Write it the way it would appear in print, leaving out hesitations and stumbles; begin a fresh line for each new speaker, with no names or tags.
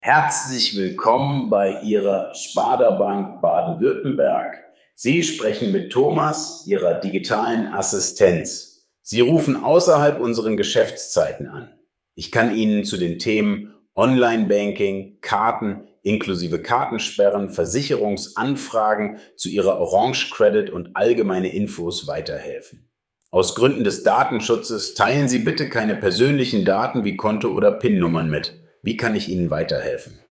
Herzlich willkommen bei Ihrer Sparda Bank Baden-Württemberg. Sie sprechen mit Thomas, Ihrer digitalen Assistenz. Sie rufen außerhalb unseren Geschäftszeiten an. Ich kann Ihnen zu den Themen Online-Banking, Karten inklusive Kartensperren, Versicherungsanfragen zu Ihrer Orange Credit und allgemeine Infos weiterhelfen. Aus Gründen des Datenschutzes teilen Sie bitte keine persönlichen Daten wie Konto- oder PIN-Nummern mit. Wie kann ich Ihnen weiterhelfen?